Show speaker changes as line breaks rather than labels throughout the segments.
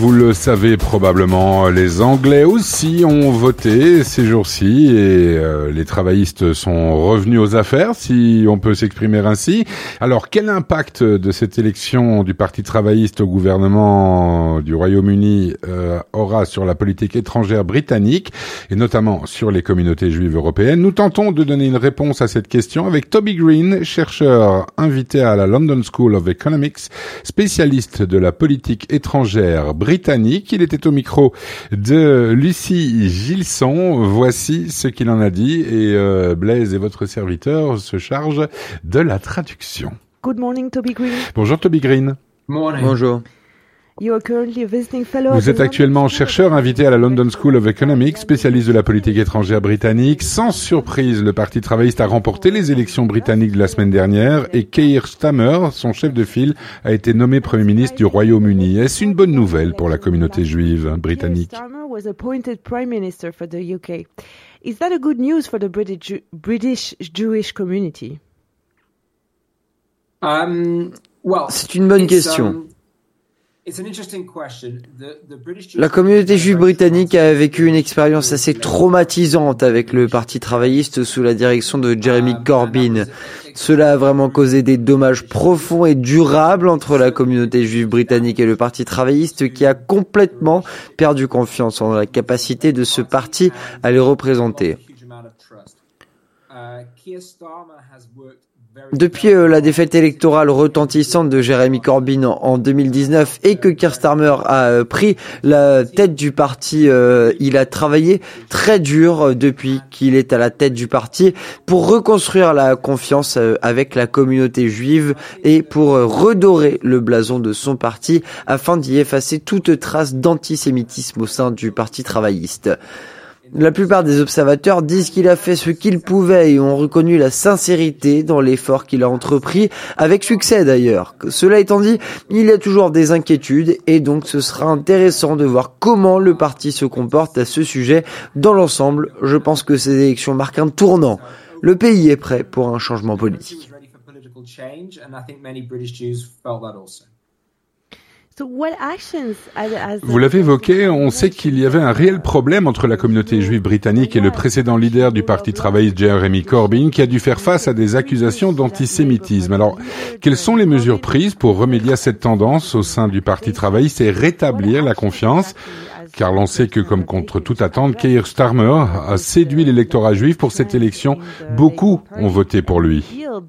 Vous le savez probablement, les Anglais aussi ont voté ces jours-ci et les travaillistes sont revenus aux affaires, si on peut s'exprimer ainsi. Alors, quel impact de cette élection du Parti travailliste au gouvernement du Royaume-Uni aura sur la politique étrangère britannique et notamment sur les communautés juives européennes? Nous tentons de donner une réponse à cette question avec Toby Green, chercheur invité à la London School of Economics, spécialiste de la politique étrangère britannique. Il était au micro de Lucie Gilson. Voici ce qu'il en a dit et Blaise et votre serviteur se chargent de la traduction.
Good morning, Toby Green.
Bonjour Toby Green.
Morning.
Bonjour.
You are currently a visiting fellow
Vous êtes actuellement chercheur invité à la London School of Economics, spécialiste de la politique étrangère britannique. Sans surprise, le Parti travailliste a remporté les élections britanniques de la semaine dernière et Keir Starmer, son chef de file, a été nommé Premier ministre du Royaume-Uni. Est-ce une bonne nouvelle pour la communauté juive britannique?
Keir Starmer was appointed Prime Minister for the UK. Is that a good news for the British Jewish community?
C'est une bonne question. La communauté juive britannique a vécu une expérience assez traumatisante avec le Parti travailliste sous la direction de Jeremy Corbyn. Cela a vraiment causé des dommages profonds et durables entre la communauté juive britannique et le Parti travailliste qui a complètement perdu confiance en la capacité de ce parti à les représenter. Depuis la défaite électorale retentissante de Jeremy Corbyn en 2019 et que Keir Starmer a pris la tête du parti, il a travaillé très dur depuis qu'il est à la tête du parti pour reconstruire la confiance avec la communauté juive et pour redorer le blason de son parti afin d'y effacer toute trace d'antisémitisme au sein du Parti travailliste. La plupart des observateurs disent qu'il a fait ce qu'il pouvait et ont reconnu la sincérité dans l'effort qu'il a entrepris, avec succès d'ailleurs. Cela étant dit, il y a toujours des inquiétudes et donc ce sera intéressant de voir comment le parti se comporte à ce sujet. Dans l'ensemble, je pense que ces élections marquent un tournant. Le pays est prêt pour un changement politique.
Vous l'avez évoqué, on sait qu'il y avait un réel problème entre la communauté juive britannique et le précédent leader du Parti travailliste Jeremy Corbyn qui a dû faire face à des accusations d'antisémitisme. Alors, quelles sont les mesures prises pour remédier à cette tendance au sein du Parti travailliste et rétablir la confiance? Car l'on sait que, comme contre toute attente, Keir Starmer a séduit l'électorat juif pour cette élection. Beaucoup ont voté pour lui.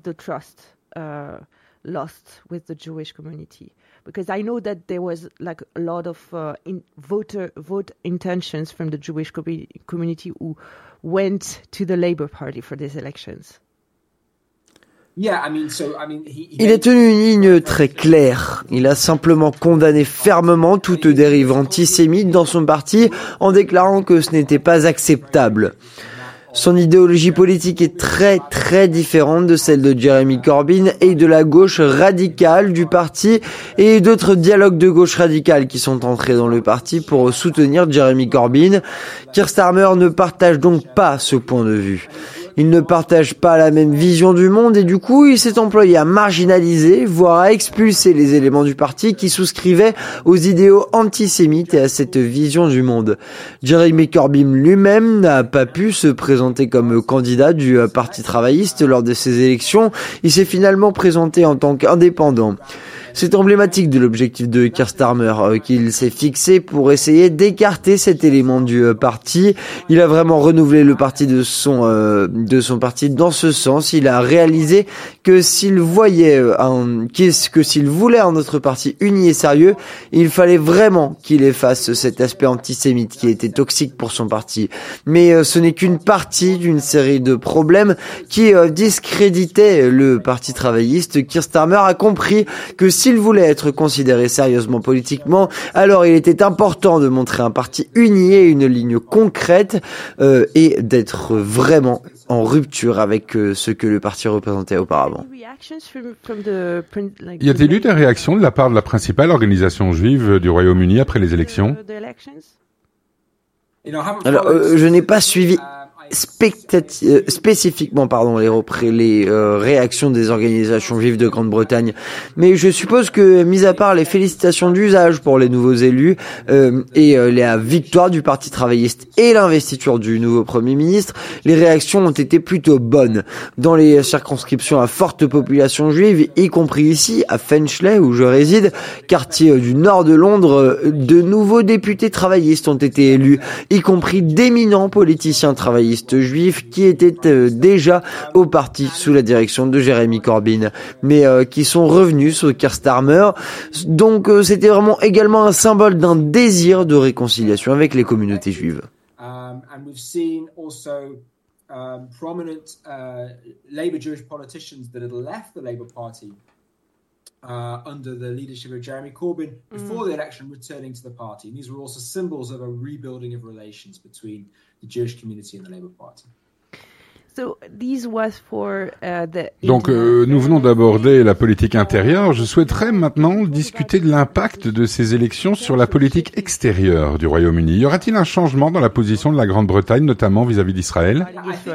Because I know that there was like a lot of vote intentions from the Jewish community who went to the Labour Party for these elections.
Il a tenu une ligne très claire. Il a simplement condamné fermement toute dérive antisémite dans son parti en déclarant que ce n'était pas acceptable. Son idéologie politique est très différente de celle de Jeremy Corbyn et de la gauche radicale du parti et d'autres dialogues de gauche radicale qui sont entrés dans le parti pour soutenir Jeremy Corbyn. Keir Starmer ne partage donc pas ce point de vue. Il ne partage pas la même vision du monde et du coup, il s'est employé à marginaliser, voire à expulser les éléments du parti qui souscrivaient aux idéaux antisémites et à cette vision du monde. Jeremy Corbyn lui-même n'a pas pu se présenter comme candidat du Parti travailliste lors de ces élections. Il s'est finalement présenté en tant qu'indépendant. C'est emblématique de l'objectif de Keir Starmer qu'il s'est fixé pour essayer d'écarter cet élément du parti. Il a vraiment renouvelé le parti de son parti dans ce sens. Il a réalisé que s'il voulait un autre parti uni et sérieux, il fallait vraiment qu'il efface cet aspect antisémite qui était toxique pour son parti. Mais ce n'est qu'une partie d'une série de problèmes qui discréditaient le Parti travailliste. Keir Starmer a compris que s'il voulait être considéré sérieusement politiquement, alors il était important de montrer un parti uni et une ligne concrète et d'être vraiment en rupture avec ce que le parti représentait auparavant.
Y a-t-il eu des réactions de la part de la principale organisation juive du Royaume-Uni après les élections?
Alors, je n'ai pas suivi spécifiquement les réactions des organisations juives de Grande-Bretagne. Mais je suppose que, mis à part les félicitations d'usage pour les nouveaux élus et la victoire du Parti travailliste et l'investiture du nouveau Premier ministre, les réactions ont été plutôt bonnes. Dans les circonscriptions à forte population juive, y compris ici, à Finchley, où je réside, quartier du nord de Londres, de nouveaux députés travaillistes ont été élus, y compris d'éminents politiciens travaillistes juifs qui étaient déjà au parti sous la direction de Jeremy Corbyn, mais qui sont revenus sous Keir Starmer. Donc c'était vraiment également un symbole d'un désir de réconciliation avec les communautés juives.
And we've seen also prominent Labour Jewish politicians that had left the Labour Party under the leadership of Jeremy Corbyn before the election returning to the party. And these were also symbols of a rebuilding of relations between the Jewish community and the Labour Party.
Donc nous venons d'aborder la politique intérieure. Je souhaiterais maintenant discuter de l'impact de ces élections sur la politique extérieure du Royaume-Uni. Y aura-t-il un changement dans la position de la Grande-Bretagne, notamment vis-à-vis d'Israël?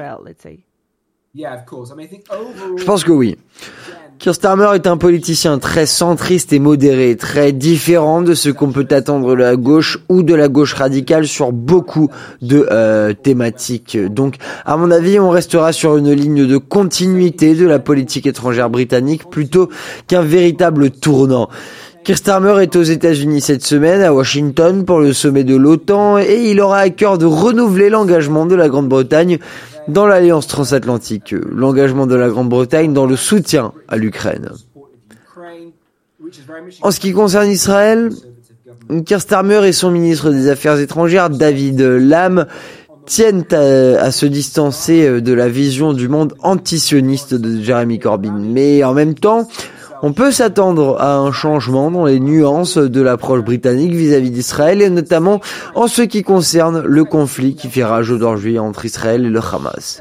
Je pense que oui. Keir Starmer est un politicien très centriste et modéré, très différent de ce qu'on peut attendre de la gauche ou de la gauche radicale sur beaucoup de thématiques. Donc, à mon avis, on restera sur une ligne de continuité de la politique étrangère britannique plutôt qu'un véritable tournant. Keir Starmer est aux États-Unis cette semaine, à Washington, pour le sommet de l'OTAN, et il aura à cœur de renouveler l'engagement de la Grande-Bretagne dans l'Alliance transatlantique, l'engagement de la Grande-Bretagne dans le soutien à l'Ukraine. En ce qui concerne Israël, Keir Starmer et son ministre des Affaires étrangères, David Lamb, tiennent à se distancer de la vision du monde antisioniste de Jeremy Corbyn. Mais en même temps, on peut s'attendre à un changement dans les nuances de l'approche britannique vis-à-vis d'Israël, et notamment en ce qui concerne le conflit qui fait rage aujourd'hui entre Israël et le Hamas.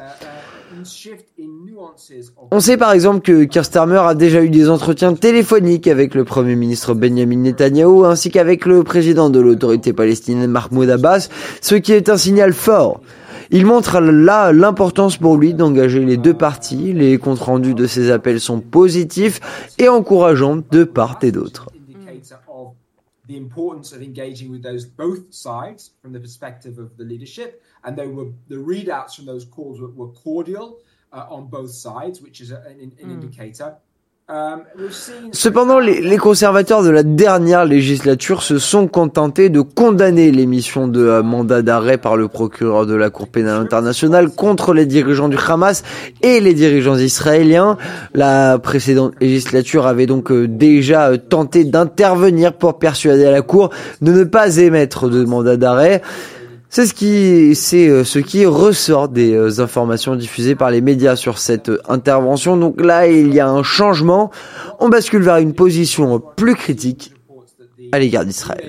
On sait par exemple que Keir Starmer a déjà eu des entretiens téléphoniques avec le Premier ministre Benjamin Netanyahou ainsi qu'avec le président de l'autorité palestinienne Mahmoud Abbas, ce qui est un signal fort. Il montre là l'importance pour lui d'engager les deux parties. Les comptes rendus de ces appels sont positifs et encourageants de part et d'autre.
The importance of engaging with those both sides from the perspective of the leadership, and the readouts from those calls were cordial on both sides, which is an indicator.
Cependant, les conservateurs de la dernière législature se sont contentés de condamner l'émission de mandat d'arrêt par le procureur de la Cour pénale internationale contre les dirigeants du Hamas et les dirigeants israéliens. La précédente législature avait donc déjà tenté d'intervenir pour persuader la Cour de ne pas émettre de mandat d'arrêt. C'est ce qui ressort des informations diffusées par les médias sur cette intervention. Donc là, il y a un changement. On bascule vers une position plus critique à l'égard d'Israël.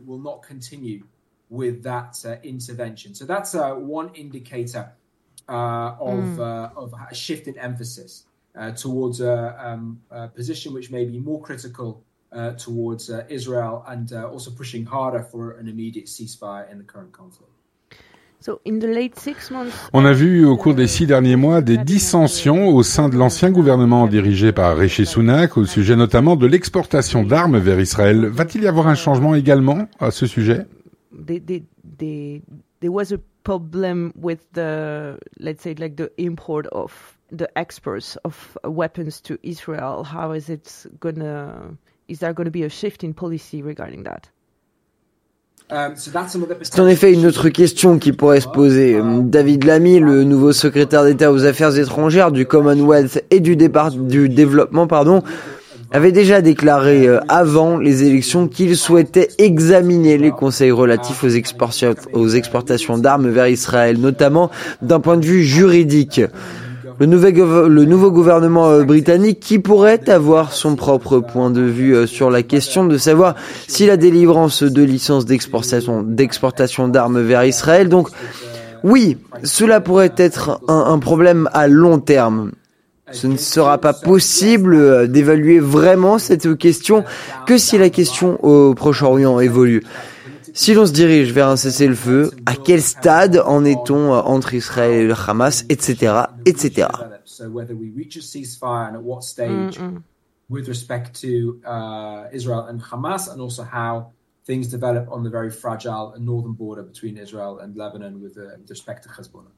So that's one indicator of a shift in emphasis towards a position which may be more critical towards Israel and also pushing harder for an immediate ceasefire in the current conflict.
On a vu au cours des 6 derniers mois des dissensions au sein de l'ancien gouvernement dirigé par Rishi Sunak au sujet notamment de l'exportation d'armes vers Israël. Va-t-il y avoir un changement également à ce sujet?
There was a problem with the, let's say, like the import of the exports of weapons to Israel. How is there going to be a shift in policy regarding that?
C'est en effet une autre question qui pourrait se poser. David Lammy, le nouveau secrétaire d'État aux Affaires étrangères du Commonwealth et du développement, avait déjà déclaré avant les élections qu'il souhaitait examiner les conseils relatifs aux exportations d'armes vers Israël, notamment d'un point de vue juridique. Le nouveau gouvernement britannique qui pourrait avoir son propre point de vue sur la question de savoir si la délivrance de licences d'exportation d'armes vers Israël. Donc oui, cela pourrait être un problème à long terme. Ce ne sera pas possible d'évaluer vraiment cette question que si la question au Proche-Orient évolue. Si l'on se dirige vers un cessez-le-feu, à quel stade en est-on entre Israël et le Hamas, etc., etc.
With respect to Israel and Hamas, and also how things develop on the very fragile northern border between Israel and Lebanon with respect to Hezbollah.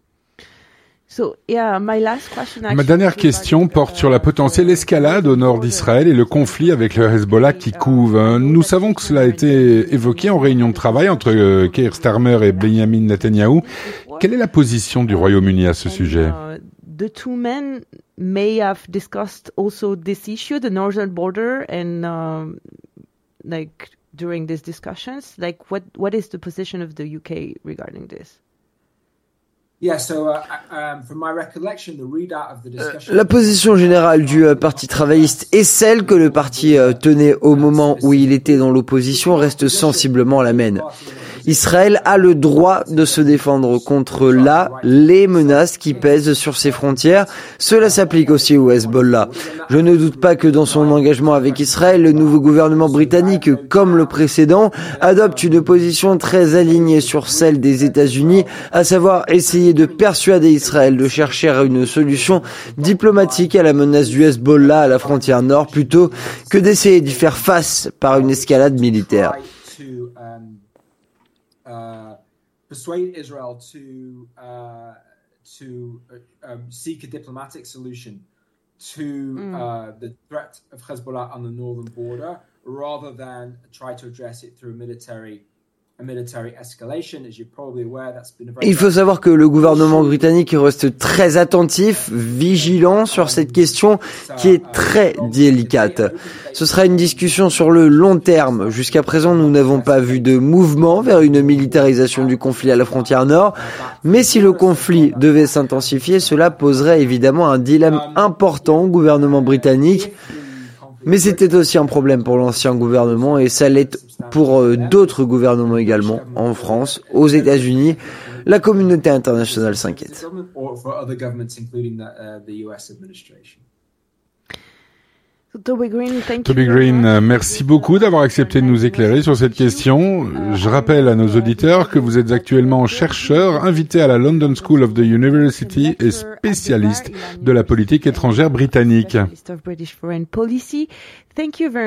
Ma dernière question porte sur la potentielle escalade au nord d'Israël et le conflit avec le Hezbollah qui couve. Nous savons que cela a été évoqué en réunion de travail entre Keir Starmer et Benjamin Netanyahou. Quelle est la position du Royaume-Uni à ce sujet?
The two men may have discussed also this issue, the northern border, and like during these discussions, like what is the position of the UK regarding this?
Yeah, so from my recollection, the readout of the discussion.
La position générale du Parti travailliste et celle que le parti tenait au moment où il était dans l'opposition reste sensiblement la même. Israël a le droit de se défendre contre les menaces qui pèsent sur ses frontières. Cela s'applique aussi au Hezbollah. Je ne doute pas que dans son engagement avec Israël, le nouveau gouvernement britannique, comme le précédent, adopte une position très alignée sur celle des États-Unis, à savoir essayer de persuader Israël de chercher une solution diplomatique à la menace du Hezbollah à la frontière nord plutôt que d'essayer d'y faire face par une escalade militaire.
Persuade Israel to seek a diplomatic solution to the threat of Hezbollah on the northern border, rather than try to address it through a military escalation. As you're probably aware, that's been a very...
Il faut savoir que le gouvernement britannique reste très attentif, vigilant sur cette question qui est très délicate. Ce sera une discussion sur le long terme. Jusqu'à présent, nous n'avons pas vu de mouvement vers une militarisation du conflit à la frontière nord. Mais si le conflit devait s'intensifier, cela poserait évidemment un dilemme important au gouvernement britannique. Mais c'était aussi un problème pour l'ancien gouvernement et ça l'est pour d'autres gouvernements également, en France, aux États-Unis. La communauté internationale s'inquiète.
Toby
Green, merci beaucoup d'avoir accepté de nous éclairer sur cette question. Je rappelle à nos auditeurs que vous êtes actuellement chercheur, invité à la London School of the University et spécialiste de la politique étrangère britannique.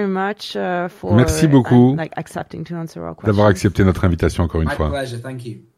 Merci beaucoup d'avoir accepté notre invitation encore une fois.